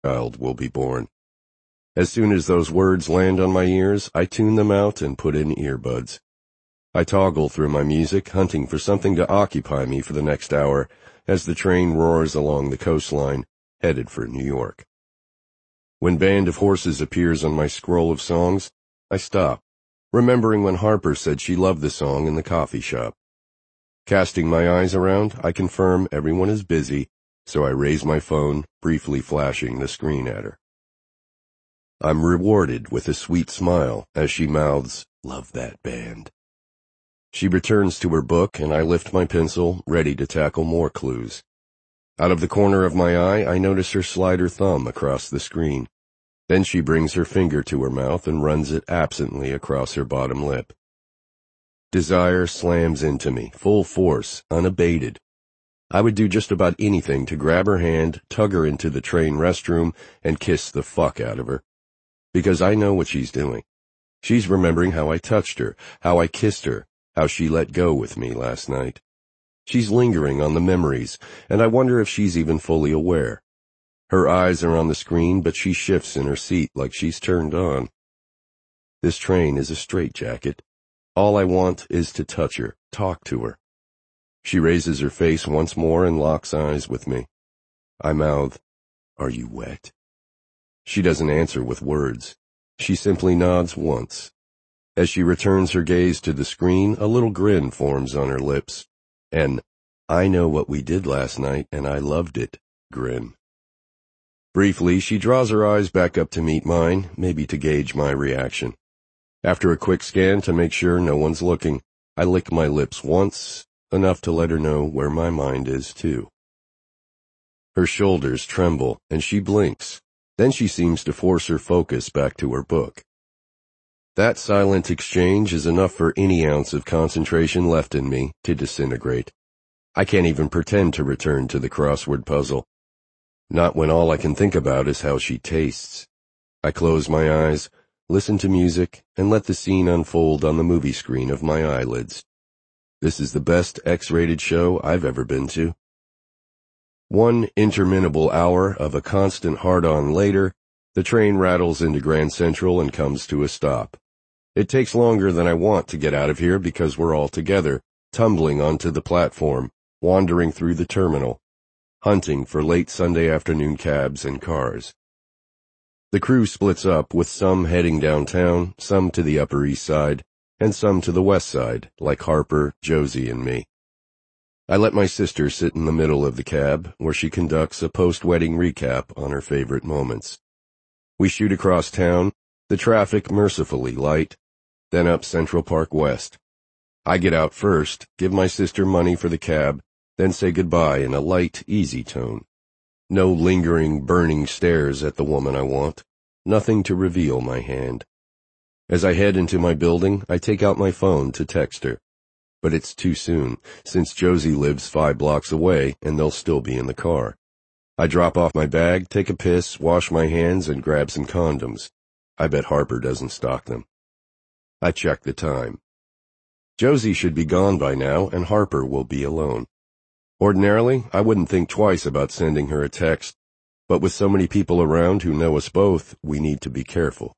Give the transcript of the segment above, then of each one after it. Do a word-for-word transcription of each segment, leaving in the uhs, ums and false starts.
child will be born. As soon as those words land on my ears, I tune them out and put in earbuds. I toggle through my music, hunting for something to occupy me for the next hour as the train roars along the coastline, headed for New York. When Band of Horses appears on my scroll of songs, I stop, remembering when Harper said she loved the song in the coffee shop. Casting my eyes around, I confirm everyone is busy, so I raise my phone, briefly flashing the screen at her. I'm rewarded with a sweet smile as she mouths, "Love that band." She returns to her book, and I lift my pencil, ready to tackle more clues. Out of the corner of my eye, I notice her slide her thumb across the screen. Then she brings her finger to her mouth and runs it absently across her bottom lip. Desire slams into me, full force, unabated. I would do just about anything to grab her hand, tug her into the train restroom, and kiss the fuck out of her. Because I know what she's doing. She's remembering how I touched her, how I kissed her, how she let go with me last night. She's lingering on the memories, and I wonder if she's even fully aware. Her eyes are on the screen, but she shifts in her seat like she's turned on. This train is a straitjacket. All I want is to touch her, talk to her. She raises her face once more and locks eyes with me. I mouth, "Are you wet?" She doesn't answer with words. She simply nods once. As she returns her gaze to the screen, a little grin forms on her lips. An "I know what we did last night and I loved it" grin. Briefly, she draws her eyes back up to meet mine, maybe to gauge my reaction. After a quick scan to make sure no one's looking, I lick my lips once, enough to let her know where my mind is too. Her shoulders tremble, and she blinks. Then she seems to force her focus back to her book. That silent exchange is enough for any ounce of concentration left in me to disintegrate. I can't even pretend to return to the crossword puzzle. Not when all I can think about is how she tastes. I close my eyes, listen to music, and let the scene unfold on the movie screen of my eyelids. This is the best X-rated show I've ever been to. One interminable hour of a constant hard-on later, the train rattles into Grand Central and comes to a stop. It takes longer than I want to get out of here because we're all together, tumbling onto the platform, wandering through the terminal, hunting for late Sunday afternoon cabs and cars. The crew splits up, with some heading downtown, some to the Upper East Side, and some to the West Side, like Harper, Josie, and me. I let my sister sit in the middle of the cab, where she conducts a post-wedding recap on her favorite moments. We shoot across town, the traffic mercifully light, then up Central Park West. I get out first, give my sister money for the cab, then say goodbye in a light, easy tone. No lingering, burning stares at the woman I want. Nothing to reveal my hand. As I head into my building, I take out my phone to text her. But it's too soon, since Josie lives five blocks away and they'll still be in the car. I drop off my bag, take a piss, wash my hands, and grab some condoms. I bet Harper doesn't stock them. I check the time. Josie should be gone by now, and Harper will be alone. Ordinarily, I wouldn't think twice about sending her a text, but with so many people around who know us both, we need to be careful.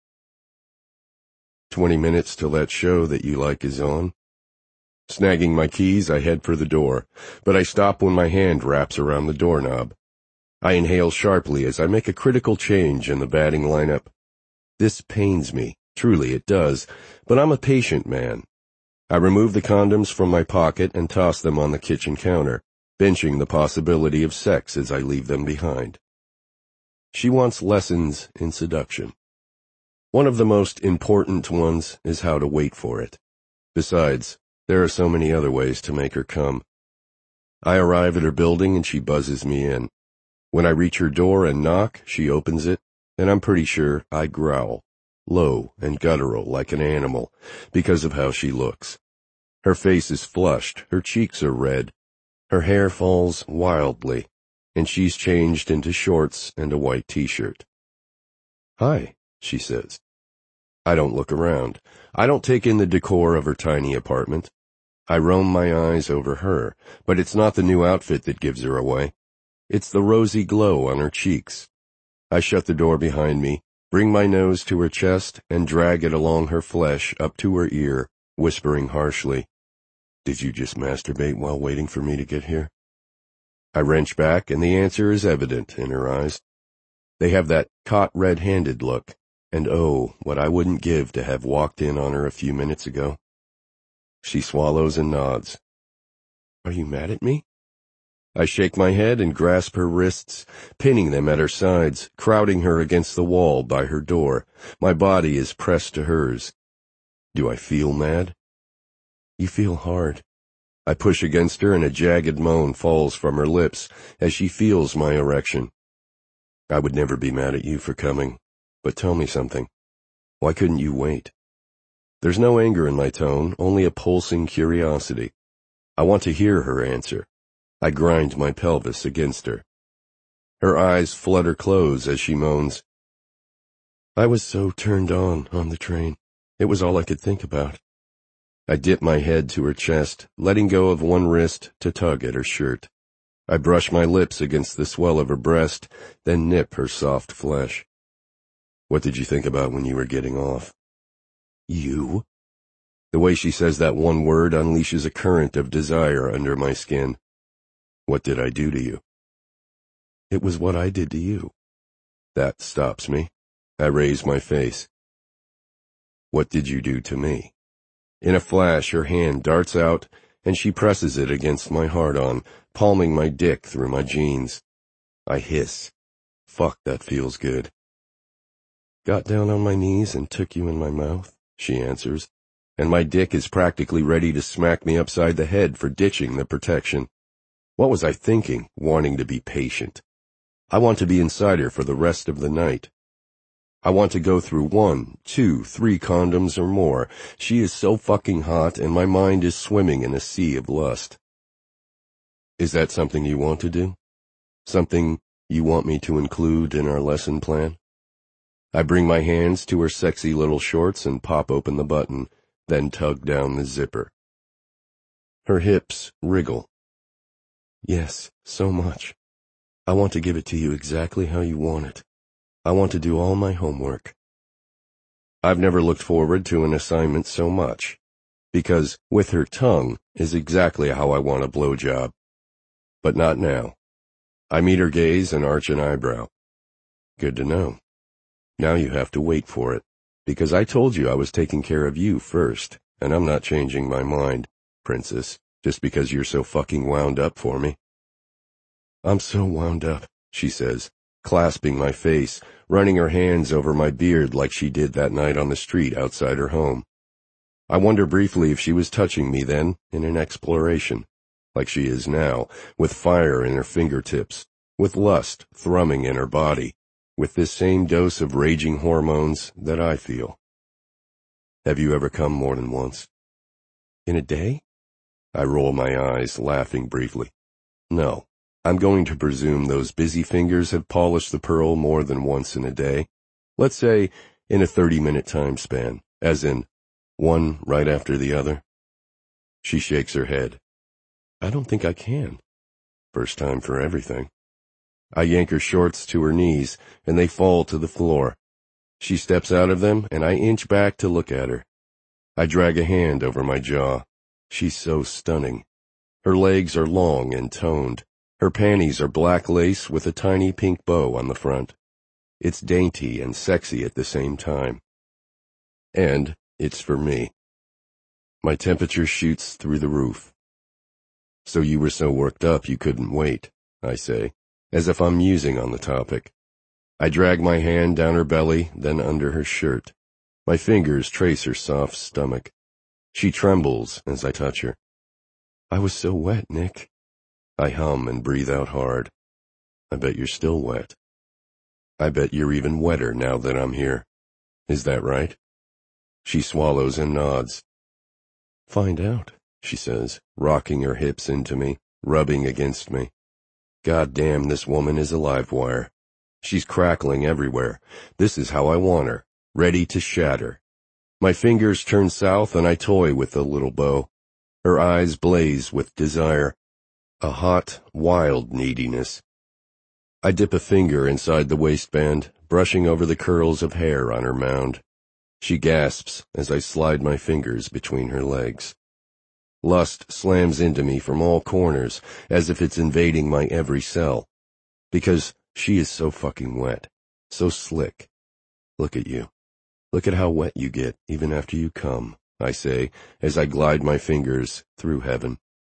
Twenty minutes till that show that you like is on. Snagging my keys, I head for the door, but I stop when my hand wraps around the doorknob. I inhale sharply as I make a critical change in the batting lineup. This pains me, truly it does, but I'm a patient man. I remove the condoms from my pocket and toss them on the kitchen counter, benching the possibility of sex as I leave them behind. She wants lessons in seduction. One of the most important ones is how to wait for it. Besides, there are so many other ways to make her come. I arrive at her building and she buzzes me in. When I reach her door and knock, she opens it, and I'm pretty sure I growl, low and guttural like an animal, because of how she looks. Her face is flushed, her cheeks are red, her hair falls wildly, and she's changed into shorts and a white t-shirt. "Hi," she says. I don't look around. I don't take in the decor of her tiny apartment. I roam my eyes over her, but it's not the new outfit that gives her away. It's the rosy glow on her cheeks. I shut the door behind me, bring my nose to her chest, and drag it along her flesh up to her ear, whispering harshly, "Did you just masturbate while waiting for me to get here?" I wrench back, and the answer is evident in her eyes. They have that caught red-handed look, and oh, what I wouldn't give to have walked in on her a few minutes ago. She swallows and nods. "Are you mad at me?" I shake my head and grasp her wrists, pinning them at her sides, crowding her against the wall by her door. My body is pressed to hers. Do I feel mad? "You feel hard." I push against her and a jagged moan falls from her lips as she feels my erection. "I would never be mad at you for coming, but tell me something. Why couldn't you wait?" There's no anger in my tone, only a pulsing curiosity. I want to hear her answer. I grind my pelvis against her. Her eyes flutter close as she moans, "I was so turned on on the train. It was all I could think about." I dip my head to her chest, letting go of one wrist to tug at her shirt. I brush my lips against the swell of her breast, then nip her soft flesh. "What did you think about when you were getting off?" "You?" The way she says that one word unleashes a current of desire under my skin. "What did I do to you?" "It was what I did to you." That stops me. I raise my face. "What did you do to me?" In a flash, her hand darts out, and she presses it against my hard-on, palming my dick through my jeans. I hiss. Fuck, that feels good. "Got down on my knees and took you in my mouth," she answers, and my dick is practically ready to smack me upside the head for ditching the protection. What was I thinking, wanting to be patient? I want to be inside her for the rest of the night. I want to go through one, two, three condoms or more. She is so fucking hot, and my mind is swimming in a sea of lust. "Is that something you want to do? Something you want me to include in our lesson plan?" I bring my hands to her sexy little shorts and pop open the button, then tug down the zipper. Her hips wriggle. "Yes, so much. I want to give it to you exactly how you want it. I want to do all my homework." I've never looked forward to an assignment so much, because with her tongue is exactly how I want a blowjob. But not now. I meet her gaze and arch an eyebrow. "Good to know. Now you have to wait for it, because I told you I was taking care of you first, and I'm not changing my mind, princess, just because you're so fucking wound up for me." "I'm so wound up," she says, clasping my face, running her hands over my beard like she did that night on the street outside her home. I wonder briefly if she was touching me then in an exploration, like she is now, with fire in her fingertips, with lust thrumming in her body, with this same dose of raging hormones that I feel. "Have you ever come more than once?" "In a day?" I roll my eyes, laughing briefly. "No. I'm going to presume those busy fingers have polished the pearl more than once in a day. Let's say in a thirty-minute time span, as in one right after the other." She shakes her head. "I don't think I can. First time for everything." I yank her shorts to her knees, and they fall to the floor. She steps out of them, and I inch back to look at her. I drag a hand over my jaw. She's so stunning. Her legs are long and toned. Her panties are black lace with a tiny pink bow on the front. It's dainty and sexy at the same time. And it's for me. My temperature shoots through the roof. "So you were so worked up you couldn't wait," I say, as if I'm musing on the topic. I drag my hand down her belly, then under her shirt. My fingers trace her soft stomach. She trembles as I touch her. "I was so wet, Nick." I hum and breathe out hard. "I bet you're still wet." "I bet you're even wetter now that I'm here. Is that right?" She swallows and nods. "Find out," she says, rocking her hips into me, rubbing against me. God damn, this woman is a live wire. She's crackling everywhere. This is how I want her, ready to shatter. My fingers turn south and I toy with the little bow. Her eyes blaze with desire. A hot, wild neediness. I dip a finger inside the waistband, brushing over the curls of hair on her mound. She gasps as I slide my fingers between her legs. Lust slams into me from all corners, as if it's invading my every cell. Because she is so fucking wet, so slick. Look at you. Look at how wet you get, even after you come, I say, as I glide my fingers through heaven.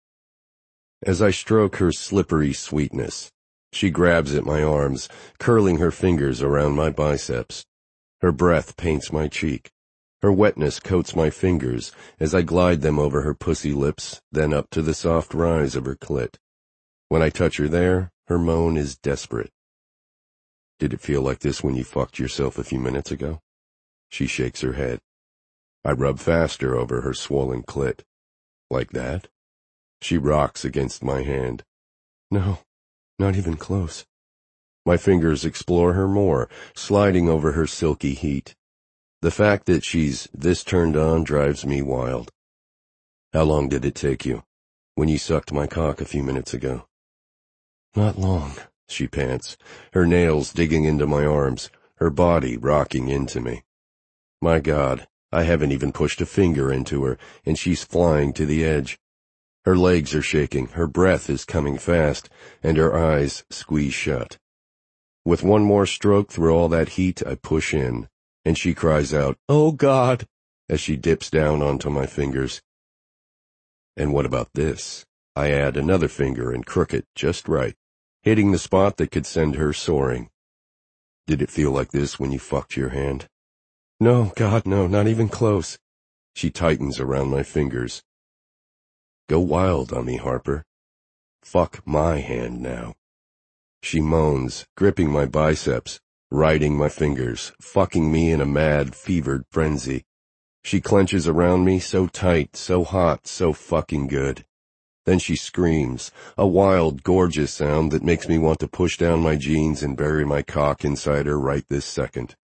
As I stroke her slippery sweetness, she grabs at my arms, curling her fingers around my biceps. Her breath paints my cheek. Her wetness coats my fingers as I glide them over her pussy lips, then up to the soft rise of her clit. When I touch her there, her moan is desperate. Did it feel like this when you fucked yourself a few minutes ago? She shakes her head. I rub faster over her swollen clit. Like that? She rocks against my hand. No, not even close. My fingers explore her more, sliding over her silky heat. The fact that she's this turned on drives me wild. How long did it take you, when you sucked my cock a few minutes ago? Not long, she pants, her nails digging into my arms, her body rocking into me. My God, I haven't even pushed a finger into her, and she's flying to the edge. Her legs are shaking, her breath is coming fast, and her eyes squeeze shut. With one more stroke through all that heat, I push in, and she cries out, "Oh God," as she dips down onto my fingers. And what about this? I add another finger and crook it just right, hitting the spot that could send her soaring. Did it feel like this when you fucked your hand? No, God, no, not even close. She tightens around my fingers. Go wild on me, Harper. Fuck my hand now. She moans, gripping my biceps, riding my fingers, fucking me in a mad, fevered frenzy. She clenches around me so tight, so hot, so fucking good. Then she screams, a wild, gorgeous sound that makes me want to push down my jeans and bury my cock inside her right this second.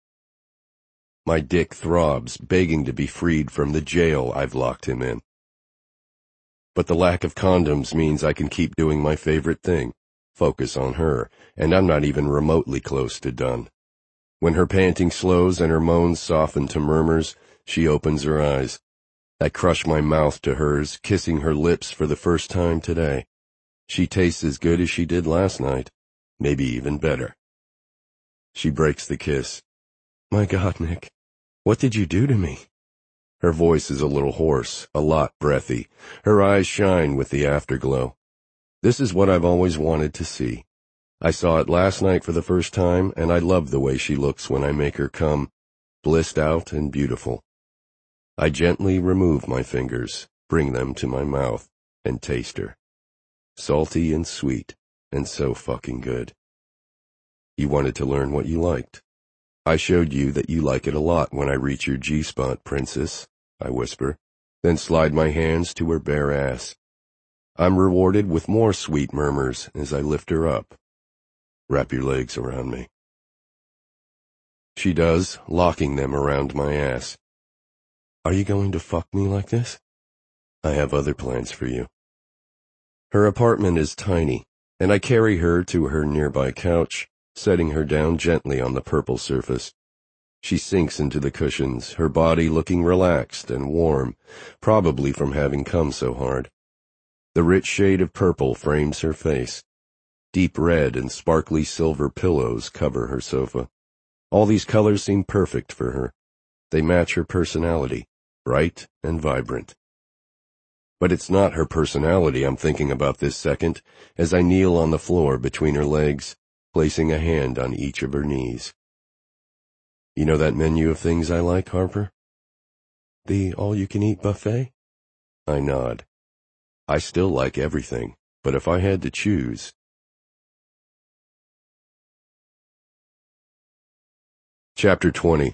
My dick throbs, begging to be freed from the jail I've locked him in. But the lack of condoms means I can keep doing my favorite thing, focus on her, and I'm not even remotely close to done. When her panting slows and her moans soften to murmurs, she opens her eyes. I crush my mouth to hers, kissing her lips for the first time today. She tastes as good as she did last night, maybe even better. She breaks the kiss. My God, Nick, what did you do to me? Her voice is a little hoarse, a lot breathy. Her eyes shine with the afterglow. This is what I've always wanted to see. I saw it last night for the first time, and I love the way she looks when I make her come, blissed out and beautiful. I gently remove my fingers, bring them to my mouth, and taste her. Salty and sweet, and so fucking good. You wanted to learn what you liked. I showed you that you like it a lot when I reach your G-spot, princess, I whisper, then slide my hands to her bare ass. I'm rewarded with more sweet murmurs as I lift her up. Wrap your legs around me. She does, locking them around my ass. Are you going to fuck me like this? I have other plans for you. Her apartment is tiny, and I carry her to her nearby couch, setting her down gently on the purple surface. She sinks into the cushions, her body looking relaxed and warm, probably from having come so hard. The rich shade of purple frames her face. Deep red and sparkly silver pillows cover her sofa. All these colors seem perfect for her. They match her personality, bright and vibrant. But it's not her personality I'm thinking about this second, as I kneel on the floor between her legs, placing a hand on each of her knees. You know that menu of things I like, Harper? The all-you-can-eat buffet? I nod. I still like everything, but if I had to choose... Chapter twenty.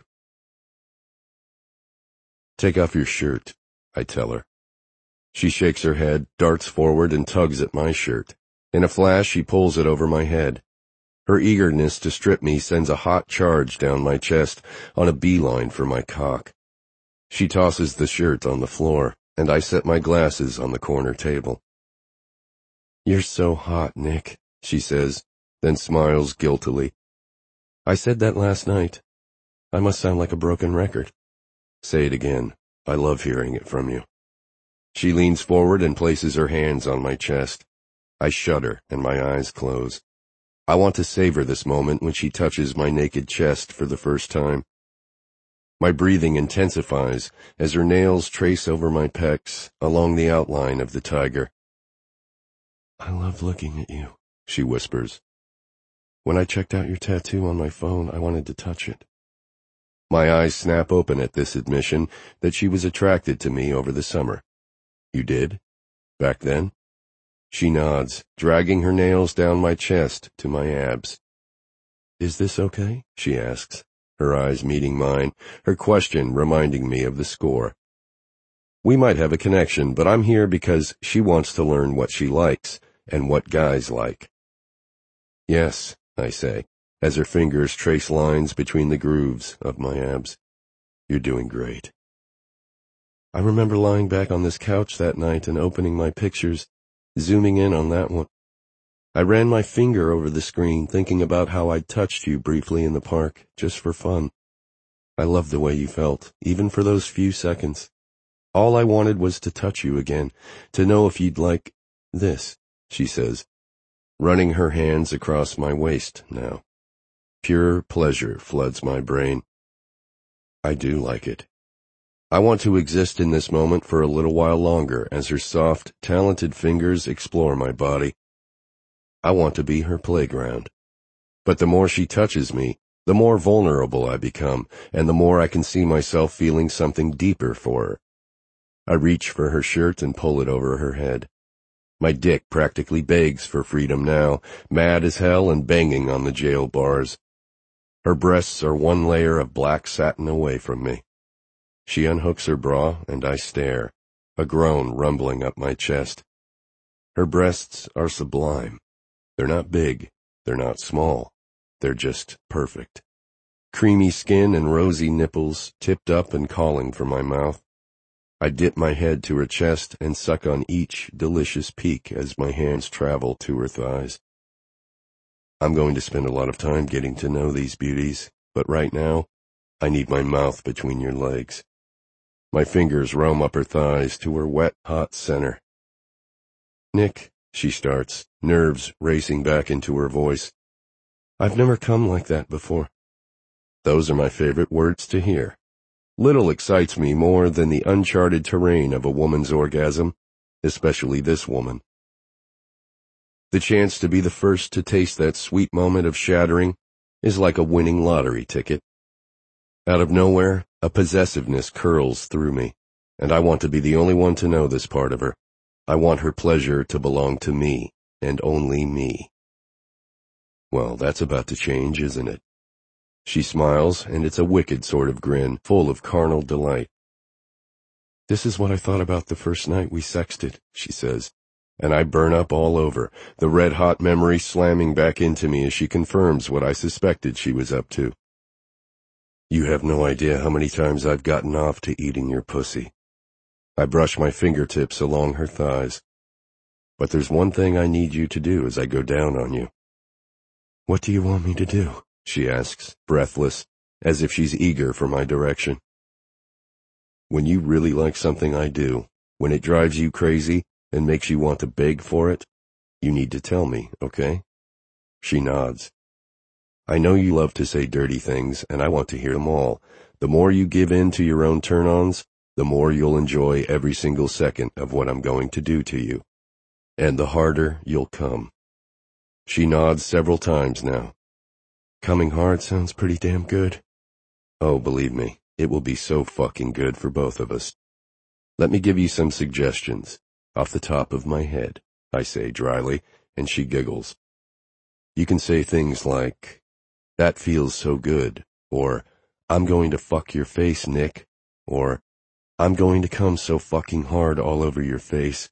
Take off your shirt, I tell her. She shakes her head, darts forward, and tugs at my shirt. In a flash, she pulls it over my head. Her eagerness to strip me sends a hot charge down my chest on a beeline for my cock. She tosses the shirt on the floor, and I set my glasses on the corner table. You're so hot, Nick, she says, then smiles guiltily. I said that last night. I must sound like a broken record. Say it again. I love hearing it from you. She leans forward and places her hands on my chest. I shudder and my eyes close. I want to savor this moment when she touches my naked chest for the first time. My breathing intensifies as her nails trace over my pecs along the outline of the tiger. I love looking at you, she whispers. When I checked out your tattoo on my phone, I wanted to touch it. My eyes snap open at this admission that she was attracted to me over the summer. You did? Back then? She nods, dragging her nails down my chest to my abs. Is this okay? She asks, her eyes meeting mine, her question reminding me of the score. We might have a connection, but I'm here because she wants to learn what she likes and what guys like. Yes, I say, as her fingers trace lines between the grooves of my abs. You're doing great. I remember lying back on this couch that night and opening my pictures, zooming in on that one. I ran my finger over the screen, thinking about how I'd touched you briefly in the park, just for fun. I loved the way you felt, even for those few seconds. All I wanted was to touch you again, to know if you'd like this, she says, running her hands across my waist now. Pure pleasure floods my brain. I do like it. I want to exist in this moment for a little while longer as her soft, talented fingers explore my body. I want to be her playground. But the more she touches me, the more vulnerable I become, and the more I can see myself feeling something deeper for her. I reach for her shirt and pull it over her head. My dick practically begs for freedom now, mad as hell and banging on the jail bars. Her breasts are one layer of black satin away from me. She unhooks her bra, and I stare, a groan rumbling up my chest. Her breasts are sublime. They're not big, they're not small, they're just perfect. Creamy skin and rosy nipples tipped up and calling for my mouth. I dip my head to her chest and suck on each delicious peak as my hands travel to her thighs. I'm going to spend a lot of time getting to know these beauties, but right now, I need my mouth between your legs. My fingers roam up her thighs to her wet, hot center. Nick, she starts, nerves racing back into her voice. I've never come like that before. Those are my favorite words to hear. Little excites me more than the uncharted terrain of a woman's orgasm, especially this woman. The chance to be the first to taste that sweet moment of shattering is like a winning lottery ticket. Out of nowhere, a possessiveness curls through me, and I want to be the only one to know this part of her. I want her pleasure to belong to me, and only me. Well, that's about to change, isn't it? She smiles, and it's a wicked sort of grin, full of carnal delight. This is what I thought about the first night we sexted, she says, and I burn up all over, the red-hot memory slamming back into me as she confirms what I suspected she was up to. You have no idea how many times I've gotten off to eating your pussy. I brush my fingertips along her thighs. But there's one thing I need you to do as I go down on you. What do you want me to do? She asks, breathless, as if she's eager for my direction. When you really like something I do, when it drives you crazy and makes you want to beg for it, you need to tell me, okay? She nods. I know you love to say dirty things, and I want to hear them all. The more you give in to your own turn-ons, the more you'll enjoy every single second of what I'm going to do to you. And the harder you'll come. She nods several times now. Coming hard sounds pretty damn good. Oh, believe me, it will be so fucking good for both of us. Let me give you some suggestions, off the top of my head, I say dryly, and she giggles. You can say things like, that feels so good, or, I'm going to fuck your face, Nick, or, I'm going to come so fucking hard all over your face.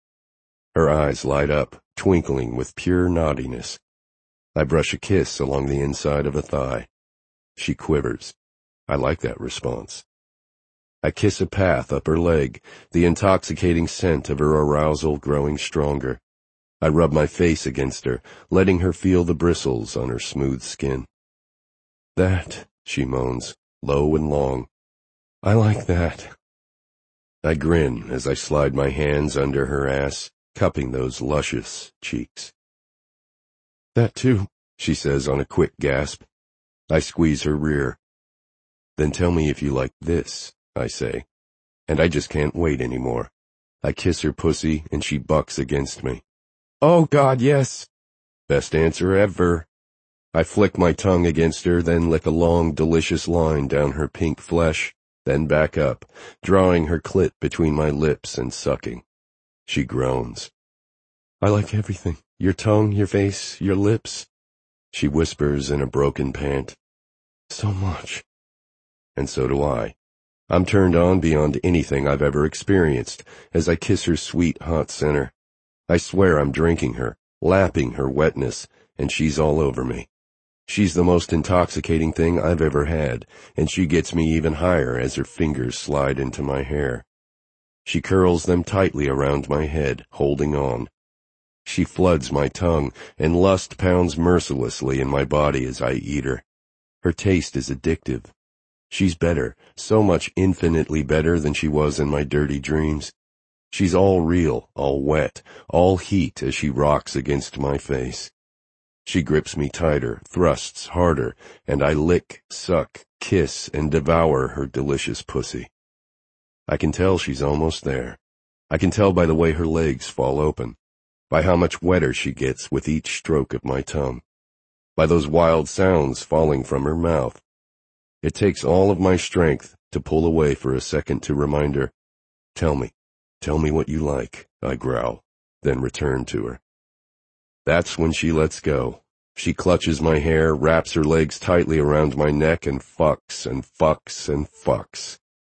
Her eyes light up, twinkling with pure naughtiness. I brush a kiss along the inside of a thigh. She quivers. I like that response. I kiss a path up her leg, the intoxicating scent of her arousal growing stronger. I rub my face against her, letting her feel the bristles on her smooth skin. "That," she moans, low and long. "I like that." I grin as I slide my hands under her ass, cupping those luscious cheeks. "That too," she says on a quick gasp. I squeeze her rear. "Then tell me if you like this," I say. And I just can't wait anymore. I kiss her pussy and she bucks against me. "Oh God, yes." Best answer ever. I flick my tongue against her, then lick a long, delicious line down her pink flesh, then back up, drawing her clit between my lips and sucking. She groans. "I like everything. Your tongue, your face, your lips." She whispers in a broken pant. "So much." And so do I. I'm turned on beyond anything I've ever experienced as I kiss her sweet, hot center. I swear I'm drinking her, lapping her wetness, and she's all over me. She's the most intoxicating thing I've ever had, and she gets me even higher as her fingers slide into my hair. She curls them tightly around my head, holding on. She floods my tongue, and lust pounds mercilessly in my body as I eat her. Her taste is addictive. She's better, so much infinitely better than she was in my dirty dreams. She's all real, all wet, all heat as she rocks against my face. She grips me tighter, thrusts harder, and I lick, suck, kiss, and devour her delicious pussy. I can tell she's almost there. I can tell by the way her legs fall open, by how much wetter she gets with each stroke of my tongue, by those wild sounds falling from her mouth. It takes all of my strength to pull away for a second to remind her, "Tell me, tell me what you like," I growl, then return to her. That's when she lets go. She clutches my hair, wraps her legs tightly around my neck, and fucks and fucks and fucks.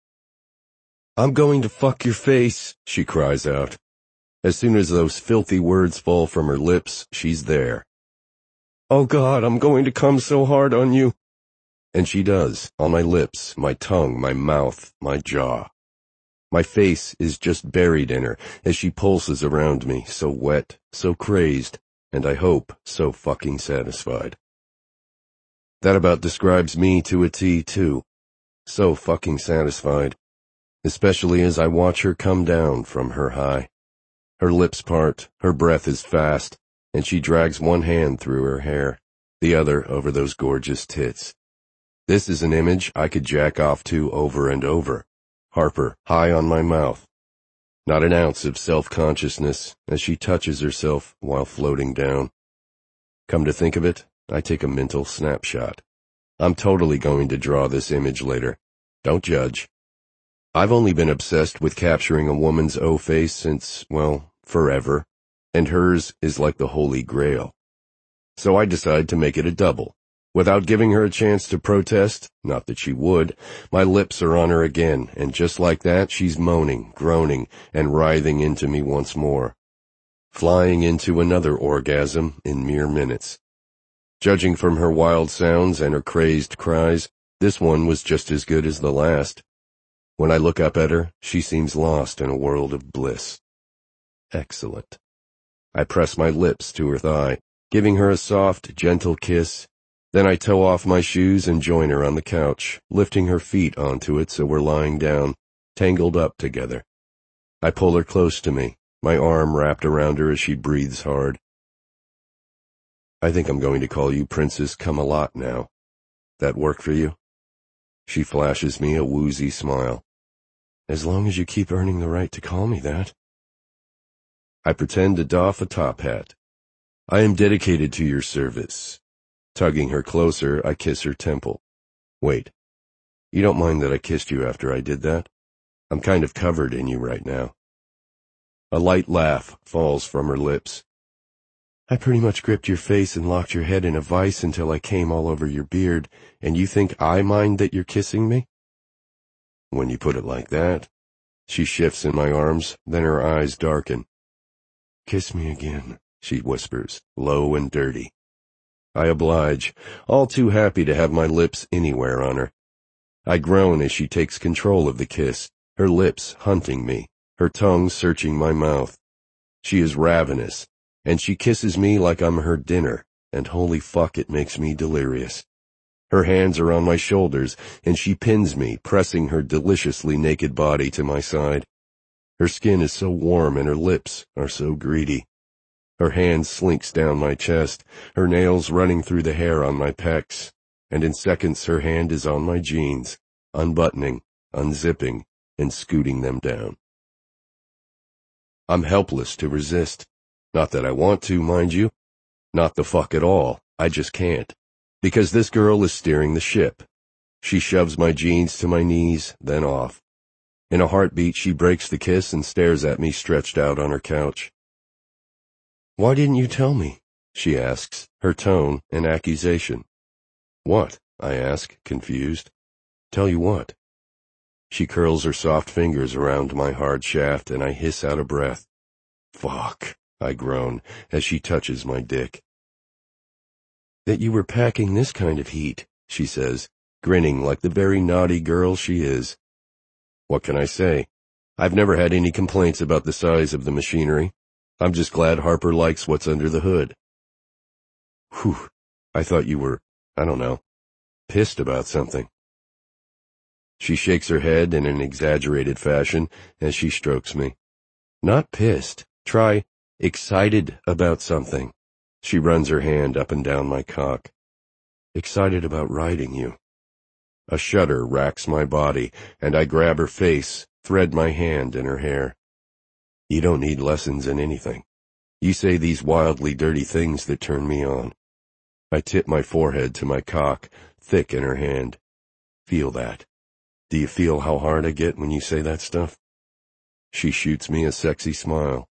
"I'm going to fuck your face," she cries out. As soon as those filthy words fall from her lips, she's there. "Oh God, I'm going to come so hard on you." And she does, on my lips, my tongue, my mouth, my jaw. My face is just buried in her as she pulses around me, so wet, so crazed, and I hope so fucking satisfied. That about describes me to a T, too. So fucking satisfied. Especially as I watch her come down from her high. Her lips part, her breath is fast, and she drags one hand through her hair, the other over those gorgeous tits. This is an image I could jack off to over and over. Harper, high on my mouth. Not an ounce of self-consciousness as she touches herself while floating down. Come to think of it, I take a mental snapshot. I'm totally going to draw this image later. Don't judge. I've only been obsessed with capturing a woman's O-face since, well, forever, and hers is like the Holy Grail. So I decide to make it a double. Without giving her a chance to protest, not that she would, my lips are on her again, and just like that, she's moaning, groaning, and writhing into me once more, flying into another orgasm in mere minutes. Judging from her wild sounds and her crazed cries, this one was just as good as the last. When I look up at her, she seems lost in a world of bliss. Excellent. I press my lips to her thigh, giving her a soft, gentle kiss. Then I toe off my shoes and join her on the couch, lifting her feet onto it so we're lying down, tangled up together. I pull her close to me, my arm wrapped around her as she breathes hard. "I think I'm going to call you Princess Come-A-Lot now. That work for you?" She flashes me a woozy smile. "As long as you keep earning the right to call me that." I pretend to doff a top hat. "I am dedicated to your service." Tugging her closer, I kiss her temple. "Wait, you don't mind that I kissed you after I did that? I'm kind of covered in you right now." A light laugh falls from her lips. "I pretty much gripped your face and locked your head in a vice until I came all over your beard, and you think I mind that you're kissing me?" "When you put it like that." She shifts in my arms, then her eyes darken. "Kiss me again," she whispers, low and dirty. I oblige, all too happy to have my lips anywhere on her. I groan as she takes control of the kiss, her lips hunting me, her tongue searching my mouth. She is ravenous, and she kisses me like I'm her dinner, and holy fuck, it makes me delirious. Her hands are on my shoulders, and she pins me, pressing her deliciously naked body to my side. Her skin is so warm and her lips are so greedy. Her hand slinks down my chest, her nails running through the hair on my pecs, and in seconds her hand is on my jeans, unbuttoning, unzipping, and scooting them down. I'm helpless to resist. Not that I want to, mind you. Not the fuck at all. I just can't. Because this girl is steering the ship. She shoves my jeans to my knees, then off. In a heartbeat, she breaks the kiss and stares at me stretched out on her couch. "Why didn't you tell me?" she asks, her tone an accusation. "What?" I ask, confused. "Tell you what?" She curls her soft fingers around my hard shaft and I hiss out a breath. "Fuck," I groan as she touches my dick. "That you were packing this kind of heat," she says, grinning like the very naughty girl she is. What can I say? I've never had any complaints about the size of the machinery. I'm just glad Harper likes what's under the hood. Whew, I thought you were, I don't know, pissed about something. She shakes her head in an exaggerated fashion as she strokes me. Not pissed. Try excited about something. She runs her hand up and down my cock. Excited about riding you. A shudder racks my body, and I grab her face, thread my hand in her hair. You don't need lessons in anything. You say these wildly dirty things that turn me on. I tip my forehead to my cock, thick in her hand. Feel that. Do you feel how hard I get when you say that stuff? She shoots me a sexy smile.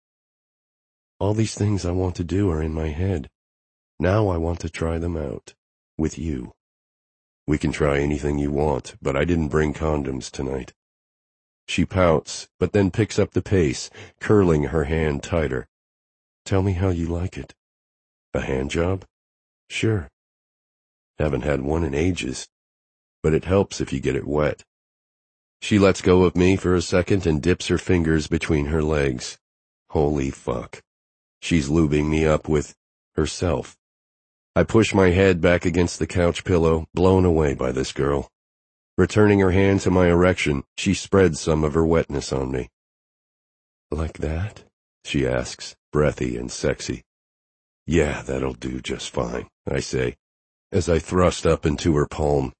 All these things I want to do are in my head. Now I want to try them out. With you. We can try anything you want, but I didn't bring condoms tonight. She pouts, but then picks up the pace, curling her hand tighter. Tell me how you like it. A hand job? Sure. Haven't had one in ages, but it helps if you get it wet. She lets go of me for a second and dips her fingers between her legs. Holy fuck. She's lubing me up with herself. I push my head back against the couch pillow, blown away by this girl. Returning her hand to my erection, she spreads some of her wetness on me. Like that? She asks, breathy and sexy. Yeah, that'll do just fine, I say, as I thrust up into her palm.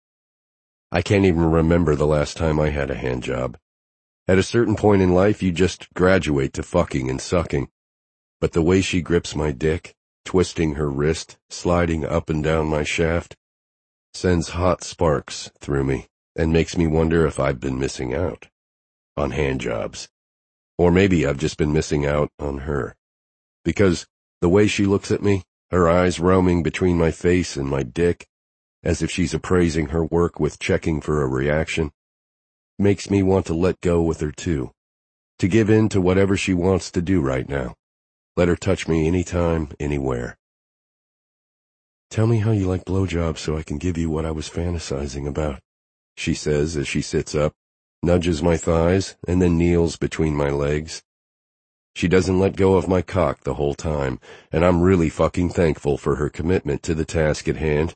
I can't even remember the last time I had a hand job. At a certain point in life, you just graduate to fucking and sucking. But the way she grips my dick, twisting her wrist, sliding up and down my shaft, sends hot sparks through me and makes me wonder if I've been missing out on hand jobs. Or maybe I've just been missing out on her. Because the way she looks at me, her eyes roaming between my face and my dick, as if she's appraising her work with checking for a reaction, makes me want to let go with her too, to give in to whatever she wants to do right now. Let her touch me anytime, anywhere. Tell me how you like blowjobs so I can give you what I was fantasizing about, she says as she sits up, nudges my thighs, and then kneels between my legs. She doesn't let go of my cock the whole time, and I'm really fucking thankful for her commitment to the task at hand.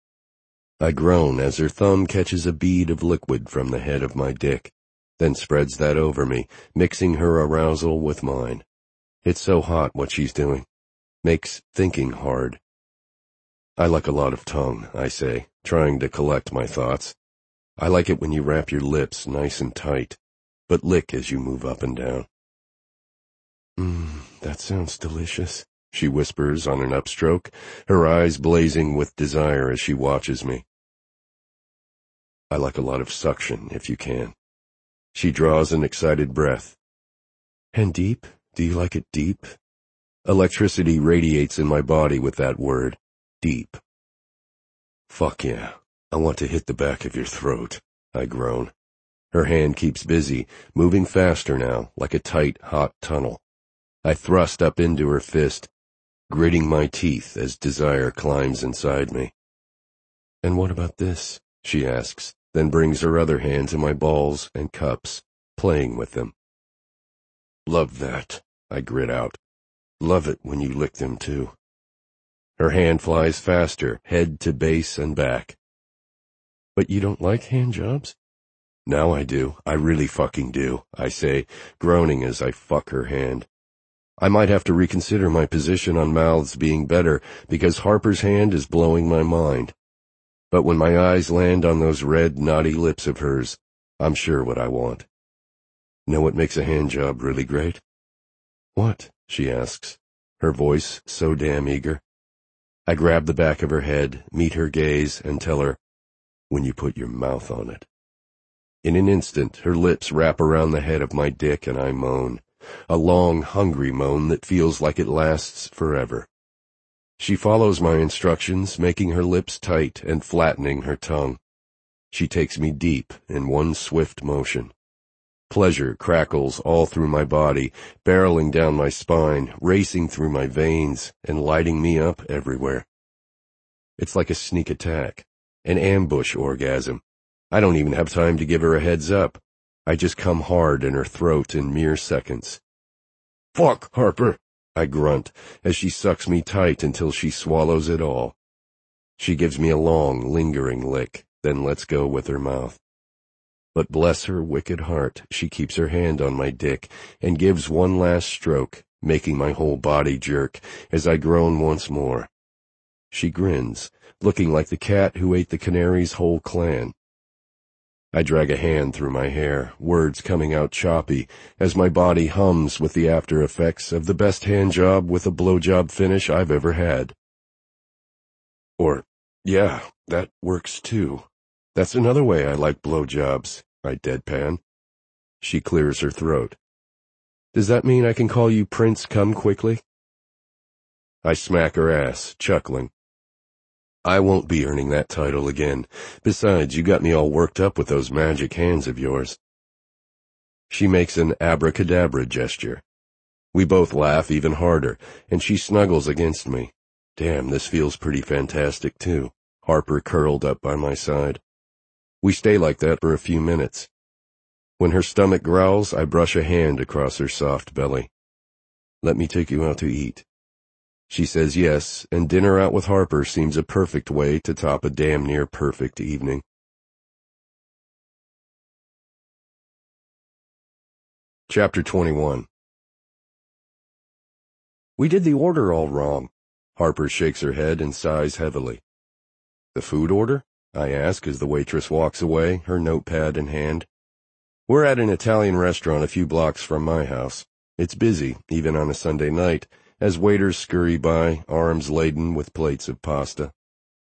I groan as her thumb catches a bead of liquid from the head of my dick, then spreads that over me, mixing her arousal with mine. It's so hot what she's doing. Makes thinking hard. I like a lot of tongue, I say, trying to collect my thoughts. I like it when you wrap your lips nice and tight, but lick as you move up and down. Mmm, that sounds delicious, she whispers on an upstroke, her eyes blazing with desire as she watches me. I like a lot of suction, if you can. She draws an excited breath. And deep? Do you like it deep? Electricity radiates in my body with that word, deep. Fuck yeah, I want to hit the back of your throat, I groan. Her hand keeps busy, moving faster now, like a tight, hot tunnel. I thrust up into her fist, gritting my teeth as desire climbs inside me. And what about this? She asks, then brings her other hand to my balls and cups, playing with them. Love that, I grit out. Love it when you lick them too. Her hand flies faster, head to base and back. But you don't like hand jobs? Now I do. I really fucking do, I say, groaning as I fuck her hand. I might have to reconsider my position on mouths being better because Harper's hand is blowing my mind. But when my eyes land on those red, knotty lips of hers, I'm sure what I want. Know what makes a hand job really great? What? She asks, her voice so damn eager. I grab the back of her head, meet her gaze, and tell her, when you put your mouth on it. In an instant, her lips wrap around the head of my dick and I moan, a long, hungry moan that feels like it lasts forever. She follows my instructions, making her lips tight and flattening her tongue. She takes me deep in one swift motion. Pleasure crackles all through my body, barreling down my spine, racing through my veins, and lighting me up everywhere. It's like a sneak attack, an ambush orgasm. I don't even have time to give her a heads up. I just come hard in her throat in mere seconds. Fuck, Harper, I grunt, as she sucks me tight until she swallows it all. She gives me a long, lingering lick, then lets go with her mouth. But bless her wicked heart, she keeps her hand on my dick and gives one last stroke, making my whole body jerk as I groan once more. She grins, looking like the cat who ate the canary's whole clan. I drag a hand through my hair, words coming out choppy, as my body hums with the after effects of the best hand job with a blowjob finish I've ever had. Or, yeah, that works too. That's another way I like blowjobs, I deadpan. She clears her throat. Does that mean I can call you Prince Come Quickly? I smack her ass, chuckling. I won't be earning that title again. Besides, you got me all worked up with those magic hands of yours. She makes an abracadabra gesture. We both laugh even harder, and she snuggles against me. Damn, this feels pretty fantastic too, Harper curled up by my side. We stay like that for a few minutes. When her stomach growls, I brush a hand across her soft belly. Let me take you out to eat. She says yes, and dinner out with Harper seems a perfect way to top a damn near perfect evening. Chapter twenty-one. We did the order all wrong. Harper shakes her head and sighs heavily. The food order? I ask as the waitress walks away, her notepad in hand. We're at an Italian restaurant a few blocks from my house. It's busy, even on a Sunday night, as waiters scurry by, arms laden with plates of pasta.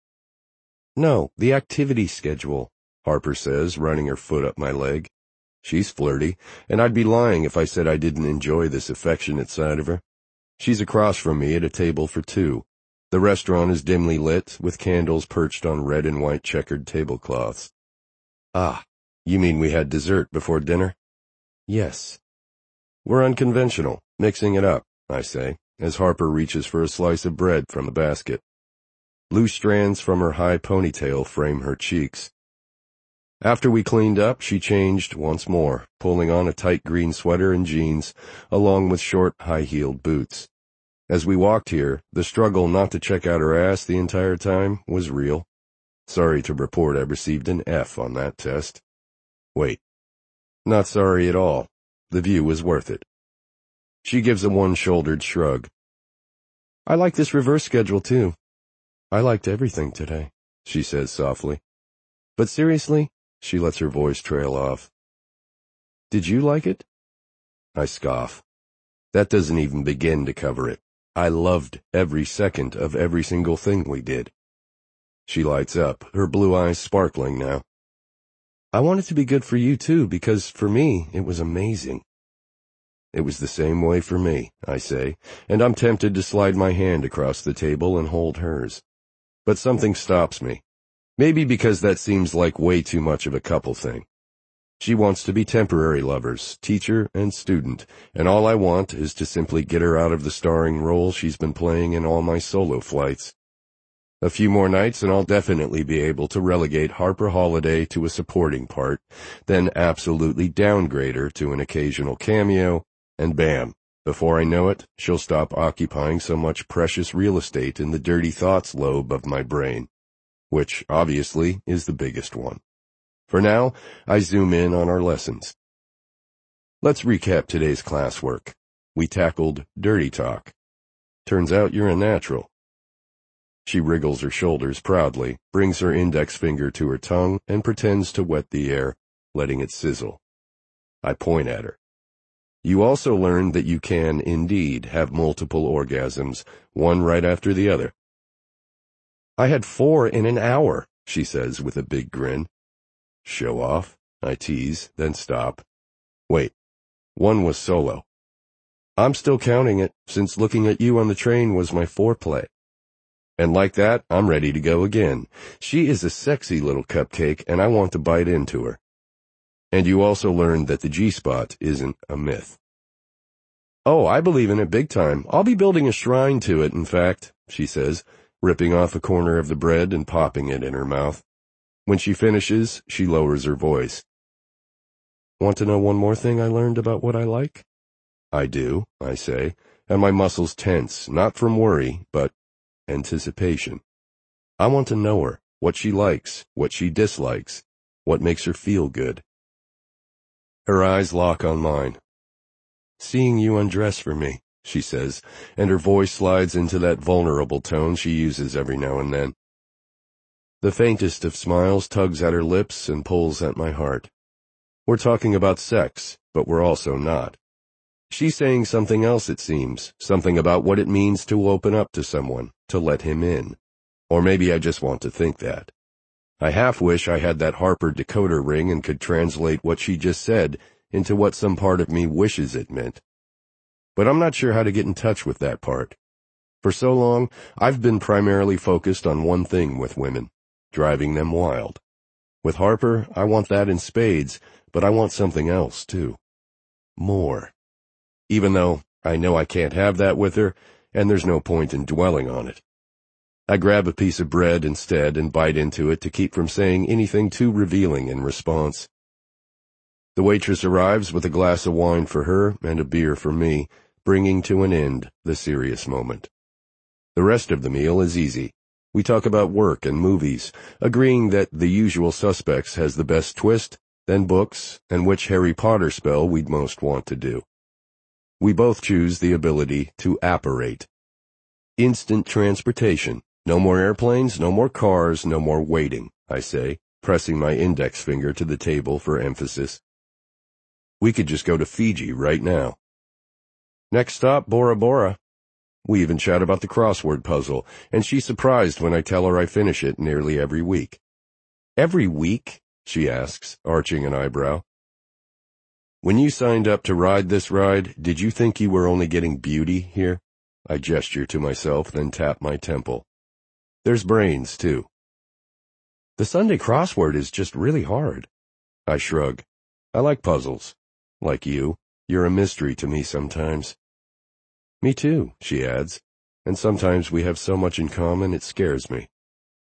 No, the activity schedule, Harper says, running her foot up my leg. She's flirty, and I'd be lying if I said I didn't enjoy this affectionate side of her. She's across from me at a table for two. The restaurant is dimly lit, with candles perched on red and white checkered tablecloths. Ah, you mean we had dessert before dinner? Yes. We're unconventional, mixing it up, I say, as Harper reaches for a slice of bread from the basket. Loose strands from her high ponytail frame her cheeks. After we cleaned up, she changed once more, pulling on a tight green sweater and jeans, along with short, high-heeled boots. As we walked here, the struggle not to check out her ass the entire time was real. Sorry to report I received an F on that test. Wait. Not sorry at all. The view was worth it. She gives a one-shouldered shrug. I like this reverse schedule, too. I liked everything today, she says softly. But seriously, she lets her voice trail off. Did you like it? I scoff. That doesn't even begin to cover it. I loved every second of every single thing we did. She lights up, her blue eyes sparkling now. I want it to be good for you, too, because for me, it was amazing. It was the same way for me, I say, and I'm tempted to slide my hand across the table and hold hers. But something stops me. Maybe because that seems like way too much of a couple thing. She wants to be temporary lovers, teacher and student, and all I want is to simply get her out of the starring role she's been playing in all my solo flights. A few more nights and I'll definitely be able to relegate Harper Holiday to a supporting part, then absolutely downgrade her to an occasional cameo, and bam, Before I know it, she'll stop occupying so much precious real estate in the dirty thoughts lobe of my brain, which obviously is the biggest one. For now, I zoom in on our lessons. Let's recap today's classwork. We tackled dirty talk. Turns out you're a natural. She wriggles her shoulders proudly, brings her index finger to her tongue, and pretends to wet the air, letting it sizzle. I point at her. You also learned that you can, indeed, have multiple orgasms, one right after the other. I had four in an hour, she says with a big grin. Show off, I tease, then stop. Wait, one was solo. I'm still counting it, since looking at you on the train was my foreplay. And like that, I'm ready to go again. She is a sexy little cupcake, and I want to bite into her. And you also learned that the G-spot isn't a myth. Oh, I believe in it big time. I'll be building a shrine to it, in fact, she says, ripping off a corner of the bread and popping it in her mouth. When she finishes, she lowers her voice. Want to know one more thing I learned about what I like? I do, I say, and my muscles tense, not from worry, but anticipation. I want to know her, what she likes, what she dislikes, what makes her feel good. Her eyes lock on mine. Seeing you undress for me, she says, and her voice slides into that vulnerable tone she uses every now and then. The faintest of smiles tugs at her lips and pulls at my heart. We're talking about sex, but we're also not. She's saying something else, it seems, something about what it means to open up to someone, to let him in. Or maybe I just want to think that. I half wish I had that Harper decoder ring and could translate what she just said into what some part of me wishes it meant. But I'm not sure how to get in touch with that part. For so long, I've been primarily focused on one thing with women, driving them wild. With Harper, I want that in spades, but I want something else, too. More. Even though I know I can't have that with her, and there's no point in dwelling on it. I grab a piece of bread instead and bite into it to keep from saying anything too revealing in response. The waitress arrives with a glass of wine for her and a beer for me, bringing to an end the serious moment. The rest of the meal is easy. We talk about work and movies, agreeing that The Usual Suspects has the best twist, then books, and which Harry Potter spell we'd most want to do. We both choose the ability to apparate. Instant transportation. No more airplanes, no more cars, no more waiting, I say, pressing my index finger to the table for emphasis. We could just go to Fiji right now. Next stop, Bora Bora. We even chat about the crossword puzzle, and she's surprised when I tell her I finish it nearly every week. Every week? She asks, arching an eyebrow. When you signed up to ride this ride, did you think you were only getting beauty here? I gesture to myself, then tap my temple. There's brains, too. The Sunday crossword is just really hard. I shrug. I like puzzles. Like you, you're a mystery to me sometimes. Me too, she adds, and sometimes we have so much in common it scares me.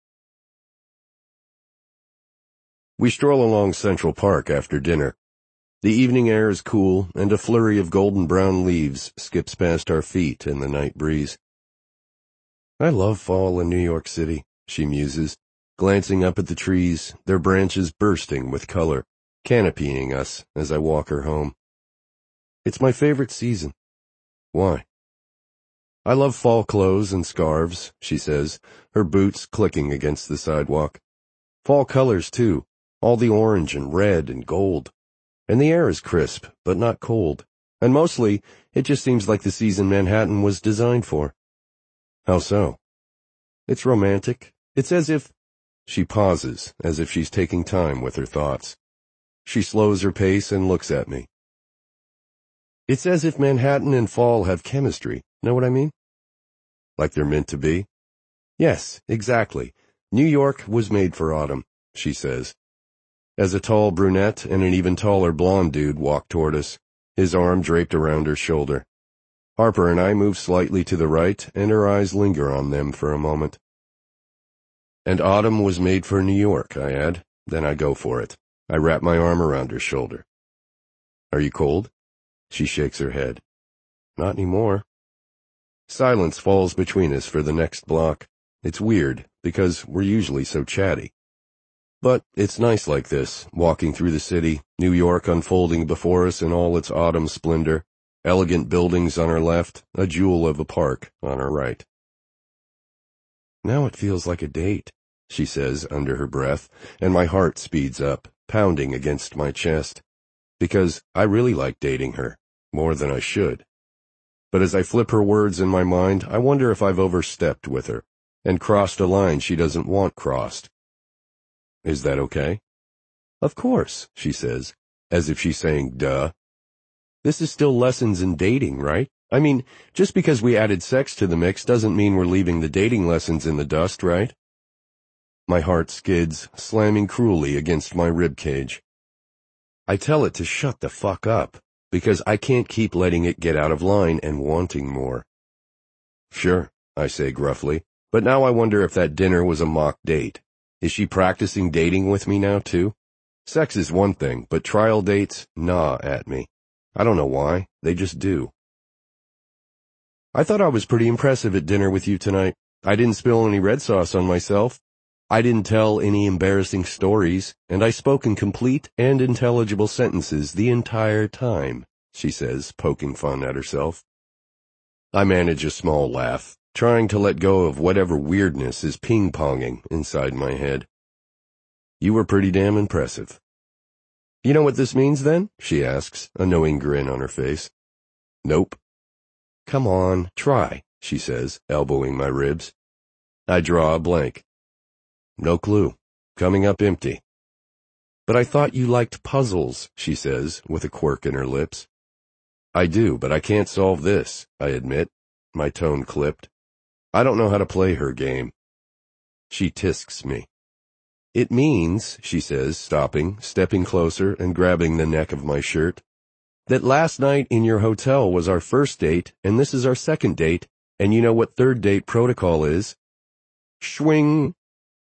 We stroll along Central Park after dinner. The evening air is cool, and a flurry of golden-brown leaves skips past our feet in the night breeze. I love fall in New York City, she muses, glancing up at the trees, their branches bursting with color, canopying us as I walk her home. It's my favorite season. Why? I love fall clothes and scarves, she says, her boots clicking against the sidewalk. Fall colors, too, all the orange and red and gold. And the air is crisp, but not cold. And mostly, it just seems like the season Manhattan was designed for. How so? It's romantic. It's as if... She pauses, as if she's taking time with her thoughts. She slows her pace and looks at me. It's as if Manhattan and fall have chemistry. Know what I mean? Like they're meant to be? Yes, exactly. New York was made for autumn, she says. As a tall brunette and an even taller blonde dude walk toward us, his arm draped around her shoulder. Harper and I move slightly to the right, and her eyes linger on them for a moment. And autumn was made for New York, I add. Then I go for it. I wrap my arm around her shoulder. Are you cold? She shakes her head. not anymore. Silence falls between us for the next block. It's weird, because we're usually so chatty. But it's nice like this, walking through the city, New York unfolding before us in all its autumn splendor, elegant buildings on our left, a jewel of a park on our right. Now it feels like a date, she says under her breath, and my heart speeds up, pounding against my chest, because I really like dating her, more than I should. But as I flip her words in my mind, I wonder if I've overstepped with her, and crossed a line she doesn't want crossed. Is that okay? Of course, she says, as if she's saying, duh. This is still lessons in dating, right? I mean, just because we added sex to the mix doesn't mean we're leaving the dating lessons in the dust, right? My heart skids, slamming cruelly against my ribcage. I tell it to shut the fuck up, because I can't keep letting it get out of line and wanting more. Sure, I say gruffly, but now I wonder if that dinner was a mock date. Is she practicing dating with me now, too? Sex is one thing, but trial dates gnaw at me. I don't know why, they just do. I thought I was pretty impressive at dinner with you tonight. I didn't spill any red sauce on myself. I didn't tell any embarrassing stories, and I spoke in complete and intelligible sentences the entire time, she says, poking fun at herself. I manage a small laugh, trying to let go of whatever weirdness is ping-ponging inside my head. You were pretty damn impressive. You know what this means, then? She asks, a knowing grin on her face. Nope. Come on, try, she says, elbowing my ribs. I draw a blank. No clue. Coming up empty. But I thought you liked puzzles, she says, with a quirk in her lips. I do, but I can't solve this, I admit, my tone clipped. I don't know how to play her game. She tisks me. It means, she says, stopping, stepping closer, and grabbing the neck of my shirt, that last night in your hotel was our first date, and this is our second date, and you know what third date protocol is? Schwing!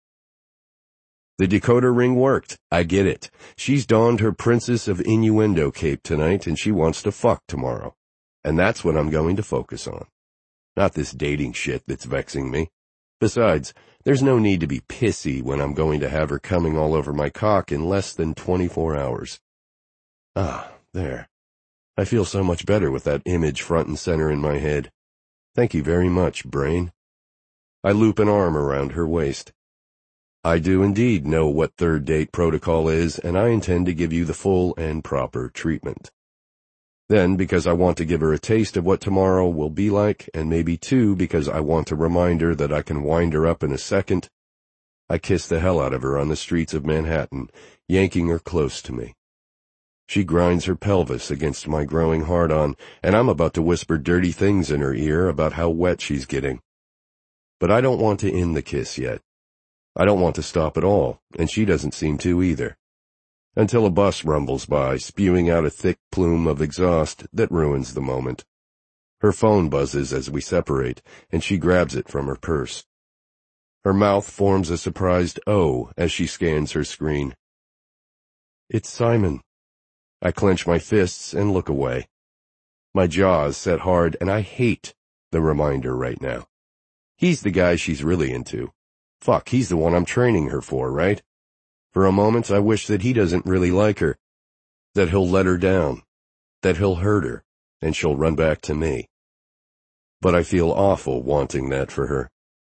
The decoder ring worked. I get it. She's donned her Princess of Innuendo cape tonight, and she wants to fuck tomorrow. And that's what I'm going to focus on. Not this dating shit that's vexing me. Besides, there's no need to be pissy when I'm going to have her coming all over my cock in less than twenty-four hours. Ah, there. I feel so much better with that image front and center in my head. Thank you very much, brain. I loop an arm around her waist. I do indeed know what third date protocol is, and I intend to give you the full and proper treatment. Then, because I want to give her a taste of what tomorrow will be like, and maybe too because I want to remind her that I can wind her up in a second, I kiss the hell out of her on the streets of Manhattan, yanking her close to me. She grinds her pelvis against my growing hard-on, and I'm about to whisper dirty things in her ear about how wet she's getting. But I don't want to end the kiss yet. I don't want to stop at all, and she doesn't seem to either. Until a bus rumbles by, spewing out a thick plume of exhaust that ruins the moment. Her phone buzzes as we separate, and she grabs it from her purse. Her mouth forms a surprised O as she scans her screen. It's Simon. I clench my fists and look away. My jaw is set hard, and I hate the reminder right now. He's the guy she's really into. Fuck, he's the one I'm training her for, right? For a moment, I wish that he doesn't really like her, that he'll let her down, that he'll hurt her, and she'll run back to me. But I feel awful wanting that for her.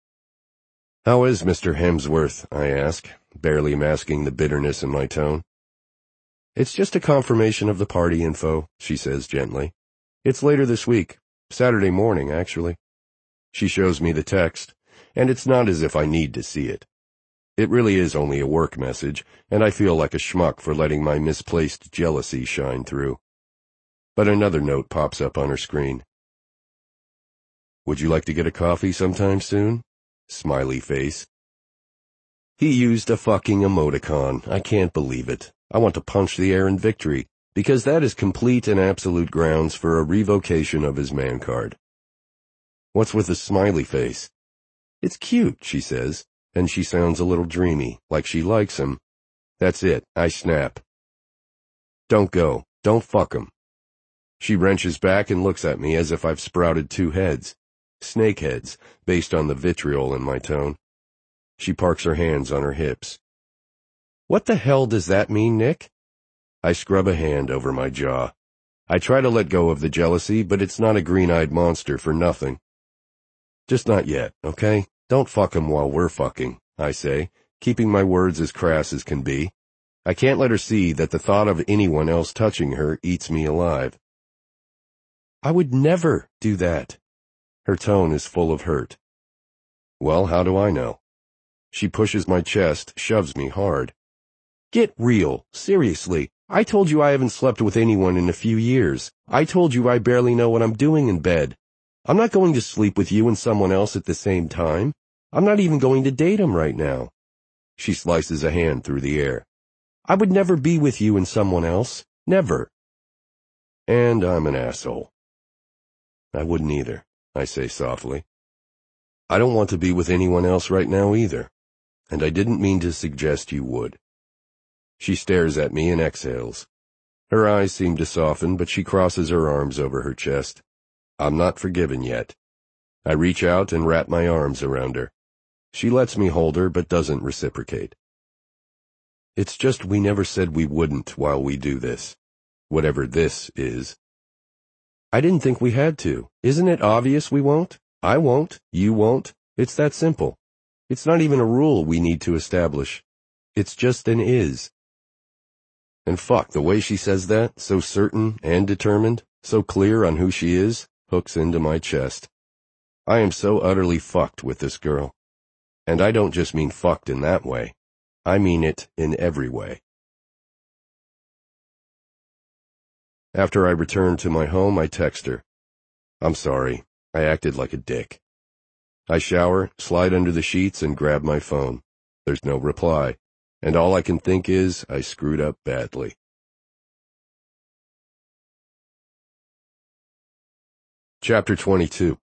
How is Mister Hemsworth? I ask, barely masking the bitterness in my tone. It's just a confirmation of the party info, she says gently. It's later this week, Saturday morning, actually. She shows me the text, and it's not as if I need to see it. It really is only a work message, and I feel like a schmuck for letting my misplaced jealousy shine through. But another note pops up on her screen. Would you like to get a coffee sometime soon? Smiley face. He used a fucking emoticon. I can't believe it. I want to punch the air in victory, because that is complete and absolute grounds for a revocation of his man card. What's with the smiley face? It's cute, she says, and she sounds a little dreamy, like she likes him. That's it, I snap. Don't go. Don't fuck him. She wrenches back and looks at me as if I've sprouted two heads. Snake heads, based on the vitriol in my tone. She parks her hands on her hips. What the hell does that mean, Nick? I scrub a hand over my jaw. I try to let go of the jealousy, but it's not a green-eyed monster for nothing. Just not yet, okay? Don't fuck him while we're fucking, I say, keeping my words as crass as can be. I can't let her see that the thought of anyone else touching her eats me alive. I would never do that. Her tone is full of hurt. Well, how do I know? She pushes my chest, shoves me hard. Get real, seriously. I told you I haven't slept with anyone in a few years. I told you I barely know what I'm doing in bed. I'm not going to sleep with you and someone else at the same time. I'm not even going to date him right now. She slices a hand through the air. I would never be with you and someone else. Never. And I'm an asshole. I wouldn't either, I say softly. I don't want to be with anyone else right now either, and I didn't mean to suggest you would. She stares at me and exhales. Her eyes seem to soften, but she crosses her arms over her chest. I'm not forgiven yet. I reach out and wrap my arms around her. She lets me hold her, but doesn't reciprocate. It's just we never said we wouldn't while we do this. Whatever this is. I didn't think we had to. Isn't it obvious we won't? I won't. You won't. It's that simple. It's not even a rule we need to establish. It's just an is. And fuck, the way she says that, so certain and determined, so clear on who she is, hooks into my chest. I am so utterly fucked with this girl. And I don't just mean fucked in that way. I mean it in every way. After I return to my home, I text her. I'm sorry. I acted like a dick. I shower, slide under the sheets, and grab my phone. There's no reply, and all I can think is I screwed up badly. Chapter twenty-two.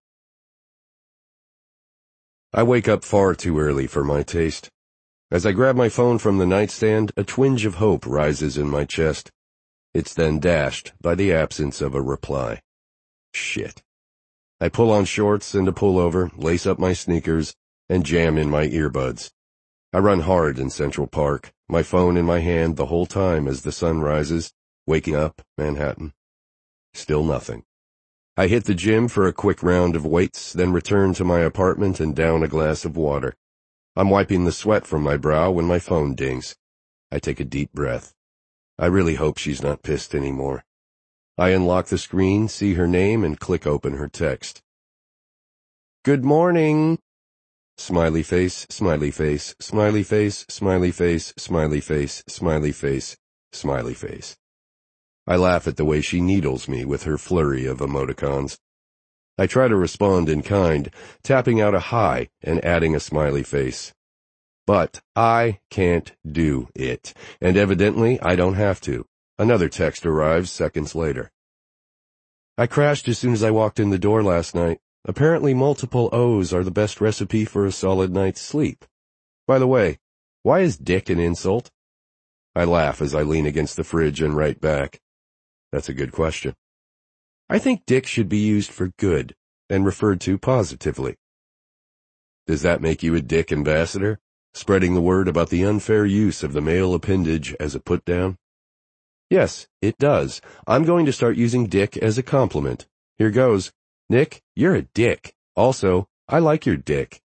I wake up far too early for my taste. As I grab my phone from the nightstand, a twinge of hope rises in my chest. It's then dashed by the absence of a reply. Shit. I pull on shorts and a pullover, lace up my sneakers, and jam in my earbuds. I run hard in Central Park, my phone in my hand the whole time as the sun rises, waking up Manhattan. Still nothing. I hit the gym for a quick round of weights, then return to my apartment and down a glass of water. I'm wiping the sweat from my brow when my phone dings. I take a deep breath. I really hope she's not pissed anymore. I unlock the screen, see her name, and click open her text. Good morning. Smiley face, smiley face, smiley face, smiley face, smiley face, smiley face, smiley face. I laugh at the way she needles me with her flurry of emoticons. I try to respond in kind, tapping out a hi and adding a smiley face. But I can't do it, and evidently I don't have to. Another text arrives seconds later. I crashed as soon as I walked in the door last night. Apparently multiple O's are the best recipe for a solid night's sleep. By the way, why is dick an insult? I laugh as I lean against the fridge and write back. That's a good question. I think dick should be used for good and referred to positively. Does that make you a dick ambassador, spreading the word about the unfair use of the male appendage as a put-down? Yes, it does. I'm going to start using dick as a compliment. Here goes. Nick, you're a dick. Also, I like your dick.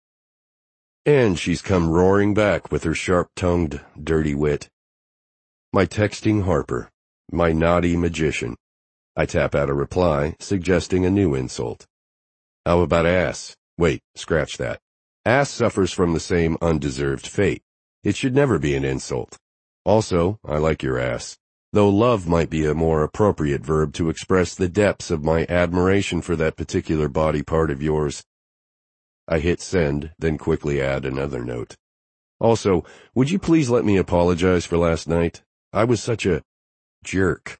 And she's come roaring back with her sharp-tongued, dirty wit. My texting Harper. My naughty magician. I tap out a reply, suggesting a new insult. How about ass? Wait, scratch that. Ass suffers from the same undeserved fate. It should never be an insult. Also, I like your ass. Though love might be a more appropriate verb to express the depths of my admiration for that particular body part of yours. I hit send, then quickly add another note. Also, would you please let me apologize for last night? I was such a jerk.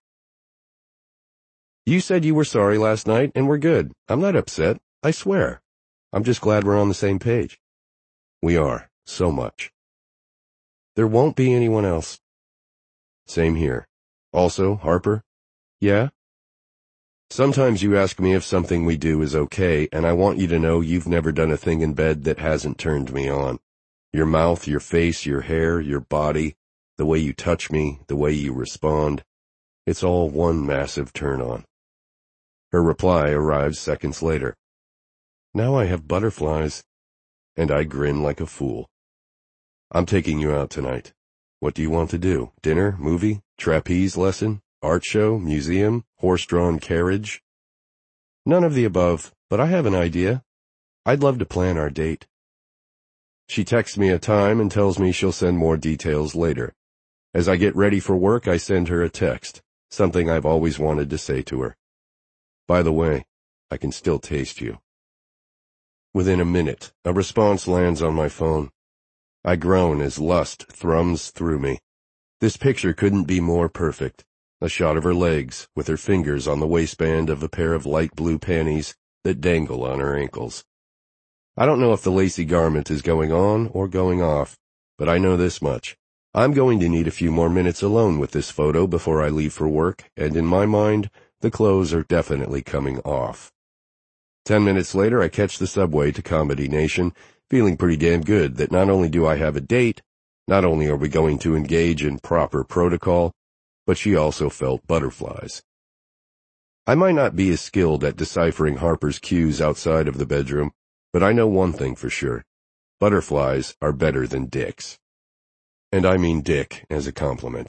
You said you were sorry last night, and we're good. I'm not upset, I swear. I'm just glad we're on the same page. We are, so much. There won't be anyone else. Same here. Also, Harper? Yeah? Sometimes you ask me if something we do is okay, and I want you to know you've never done a thing in bed that hasn't turned me on. Your mouth, your face, your hair, your body, the way you touch me, the way you respond. It's all one massive turn-on. Her reply arrives seconds later. Now I have butterflies, and I grin like a fool. I'm taking you out tonight. What do you want to do? Dinner, movie, trapeze lesson, art show, museum, horse-drawn carriage? None of the above, but I have an idea. I'd love to plan our date. She texts me a time and tells me she'll send more details later. As I get ready for work, I send her a text, something I've always wanted to say to her. By the way, I can still taste you. Within a minute, a response lands on my phone. I groan as lust thrums through me. This picture couldn't be more perfect. A shot of her legs, with her fingers on the waistband of a pair of light blue panties that dangle on her ankles. I don't know if the lacy garment is going on or going off, but I know this much. I'm going to need a few more minutes alone with this photo before I leave for work, and in my mind, the clothes are definitely coming off. Ten minutes later, I catch the subway to Comedy Nation, feeling pretty damn good that not only do I have a date, not only are we going to engage in proper protocol, but she also felt butterflies. I might not be as skilled at deciphering Harper's cues outside of the bedroom, but I know one thing for sure. Butterflies are better than dicks. And I mean dick as a compliment.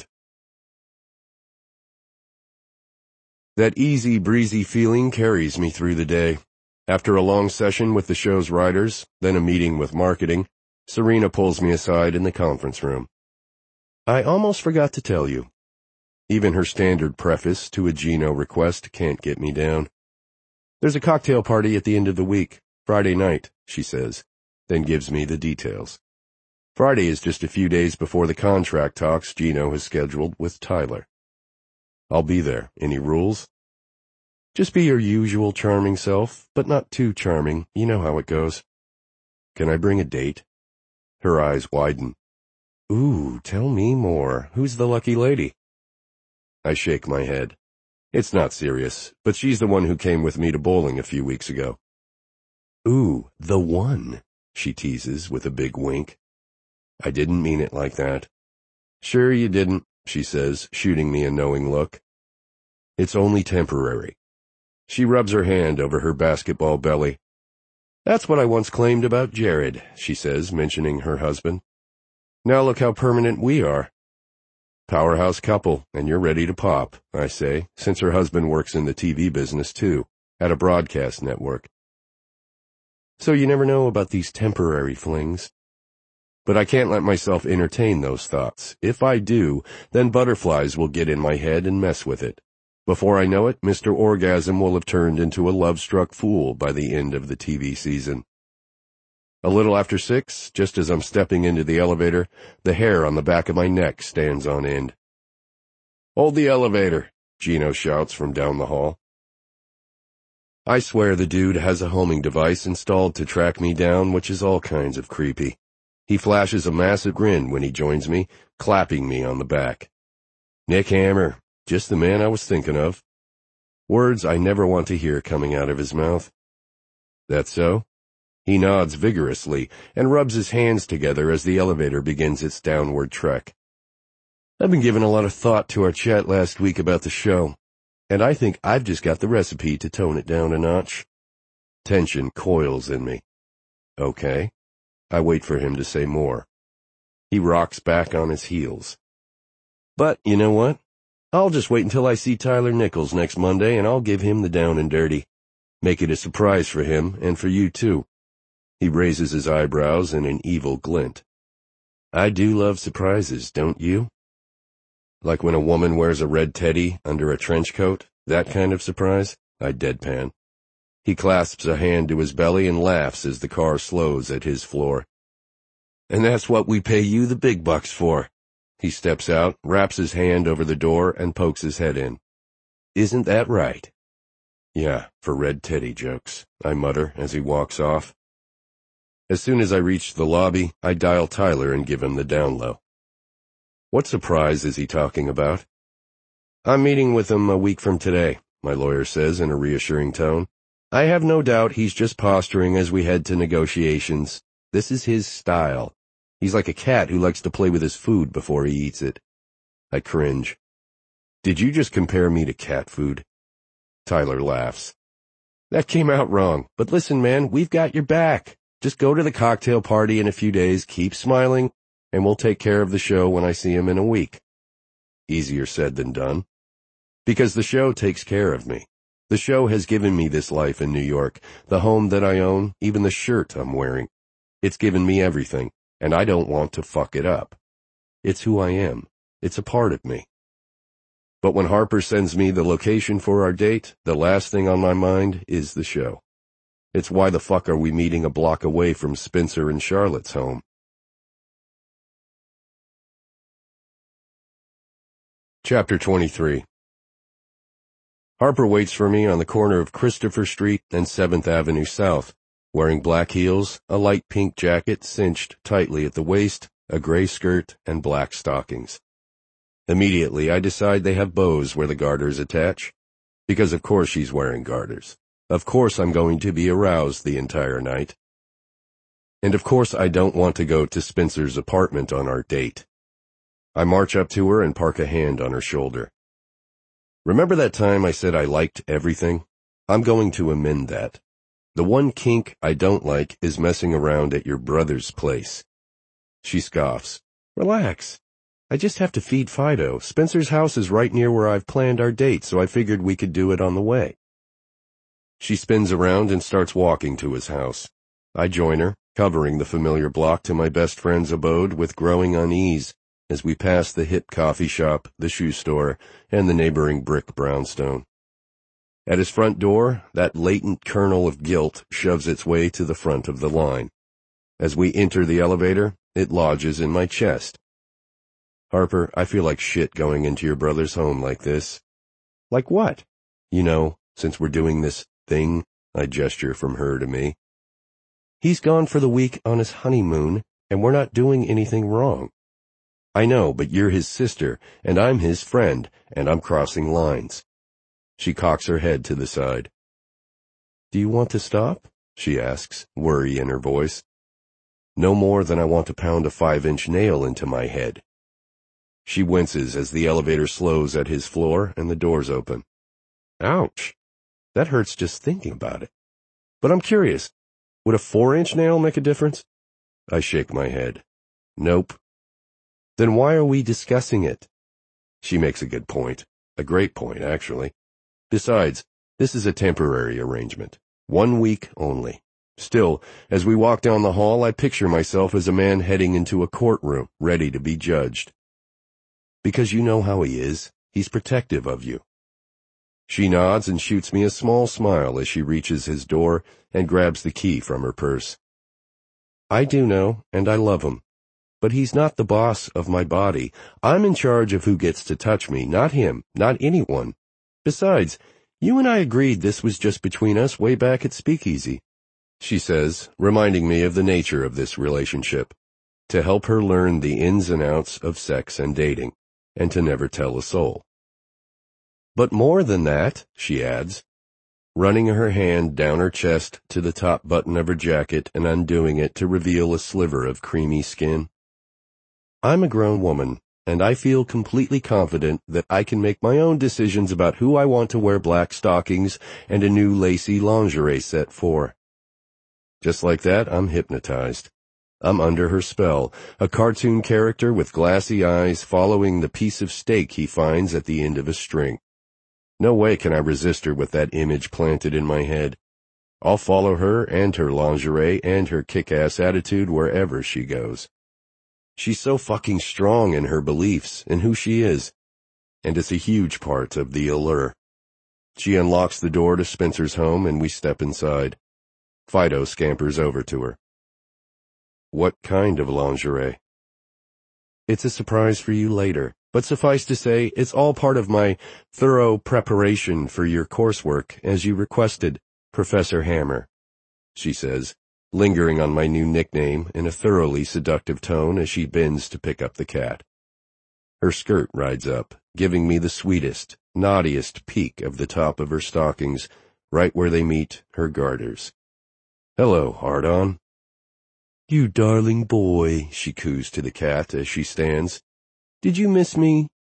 That easy breezy feeling carries me through the day. After a long session with the show's writers, then a meeting with marketing, Serena pulls me aside in the conference room. I almost forgot to tell you. Even her standard preface to a Gino request can't get me down. There's a cocktail party at the end of the week, Friday night, she says, then gives me the details. Friday is just a few days before the contract talks Gino has scheduled with Tyler. I'll be there. Any rules? Just be your usual charming self, but not too charming. You know how it goes. Can I bring a date? Her eyes widen. Ooh, tell me more. Who's the lucky lady? I shake my head. It's not serious, but she's the one who came with me to bowling a few weeks ago. Ooh, the one, she teases with a big wink. I didn't mean it like that. Sure you didn't, she says, shooting me a knowing look. It's only temporary. She rubs her hand over her basketball belly. That's what I once claimed about Jared, she says, mentioning her husband. Now look how permanent we are. Powerhouse couple, and you're ready to pop, I say, since her husband works in the T V business too, at a broadcast network. So you never know about these temporary flings. But I can't let myself entertain those thoughts. If I do, then butterflies will get in my head and mess with it. Before I know it, Mister Orgasm will have turned into a love-struck fool by the end of the T V season. A little after six, just as I'm stepping into the elevator, the hair on the back of my neck stands on end. Hold the elevator, Gino shouts from down the hall. I swear the dude has a homing device installed to track me down, which is all kinds of creepy. He flashes a massive grin when he joins me, clapping me on the back. Nick Hammer, just the man I was thinking of. Words I never want to hear coming out of his mouth. That so? He nods vigorously and rubs his hands together as the elevator begins its downward trek. I've been giving a lot of thought to our chat last week about the show, and I think I've just got the recipe to tone it down a notch. Tension coils in me. Okay. I wait for him to say more. He rocks back on his heels. But you know what? I'll just wait until I see Tyler Nichols next Monday, and I'll give him the down and dirty. Make it a surprise for him, and for you too. He raises his eyebrows in an evil glint. I do love surprises, don't you? Like when a woman wears a red teddy under a trench coat, that kind of surprise? I deadpan. He clasps a hand to his belly and laughs as the car slows at his floor. And that's what we pay you the big bucks for. He steps out, wraps his hand over the door, and pokes his head in. Isn't that right? Yeah, for red teddy jokes, I mutter as he walks off. As soon as I reach the lobby, I dial Tyler and give him the down low. What surprise is he talking about? I'm meeting with him a week from today. my lawyer says in a reassuring tone. I have no doubt he's just posturing as we head to negotiations. This is his style. He's like a cat who likes to play with his food before he eats it. I cringe. Did you just compare me to cat food? Tyler laughs. That came out wrong, but listen, man, we've got your back. Just go to the cocktail party in a few days, keep smiling, and we'll take care of the show when I see him in a week. Easier said than done. Because the show takes care of me. The show has given me this life in New York, the home that I own, even the shirt I'm wearing. It's given me everything, and I don't want to fuck it up. It's who I am. It's a part of me. But when Harper sends me the location for our date, the last thing on my mind is the show. It's why the fuck are we meeting a block away from Spencer and Charlotte's home? Chapter twenty-three. Harper waits for me on the corner of Christopher Street and seventh Avenue South, wearing black heels, a light pink jacket cinched tightly at the waist, a gray skirt, and black stockings. Immediately, I decide they have bows where the garters attach, because of course she's wearing garters. Of course I'm going to be aroused the entire night. And of course I don't want to go to Spencer's apartment on our date. I march up to her and park a hand on her shoulder. Remember that time I said I liked everything? I'm going to amend that. The one kink I don't like is messing around at your brother's place. She scoffs. Relax. I just have to feed Fido. Spencer's house is right near where I've planned our date, so I figured we could do it on the way. She spins around and starts walking to his house. I join her, covering the familiar block to my best friend's abode with growing unease as we pass the hip coffee shop, the shoe store, and the neighboring brick brownstone. At his front door, that latent kernel of guilt shoves its way to the front of the line. As we enter the elevator, it lodges in my chest. Harper, I feel like shit going into your brother's home like this. Like what? You know, since we're doing this thing, I gesture from her to me. He's gone for the week on his honeymoon, and we're not doing anything wrong. I know, but you're his sister, and I'm his friend, and I'm crossing lines. She cocks her head to the side. Do you want to stop? She asks, worry in her voice. No more than I want to pound a five-inch nail into my head. She winces as the elevator slows at his floor and the doors open. Ouch. That hurts just thinking about it. But I'm curious, would a four-inch nail make a difference? I shake my head. Nope. Then why are we discussing it? She makes a good point. A great point, actually. Besides, this is a temporary arrangement. One week only. Still, as we walk down the hall, I picture myself as a man heading into a courtroom, ready to be judged. Because you know how he is. He's protective of you. She nods and shoots me a small smile as she reaches his door and grabs the key from her purse. I do know, and I love him. But he's not the boss of my body. I'm in charge of who gets to touch me, not him, not anyone. Besides, you and I agreed this was just between us way back at Speakeasy, she says, reminding me of the nature of this relationship, to help her learn the ins and outs of sex and dating, and to never tell a soul. But more than that, she adds, running her hand down her chest to the top button of her jacket and undoing it to reveal a sliver of creamy skin. I'm a grown woman, and I feel completely confident that I can make my own decisions about who I want to wear black stockings and a new lacy lingerie set for. Just like that, I'm hypnotized. I'm under her spell, a cartoon character with glassy eyes following the piece of steak he finds at the end of a string. No way can I resist her with that image planted in my head. I'll follow her and her lingerie and her kick-ass attitude wherever she goes. She's so fucking strong in her beliefs and who she is, and it's a huge part of the allure. She unlocks the door to Spencer's home and we step inside. Fido scampers over to her. What kind of lingerie? It's a surprise for you later, but suffice to say, it's all part of my thorough preparation for your coursework, as you requested, Professor Hammer, she says, lingering on my new nickname in a thoroughly seductive tone as she bends to pick up the cat. Her skirt rides up, giving me the sweetest, naughtiest peak of the top of her stockings, right where they meet her garters. "Hello, Hard-On." "You darling boy," she coos to the cat as she stands. "Did you miss me?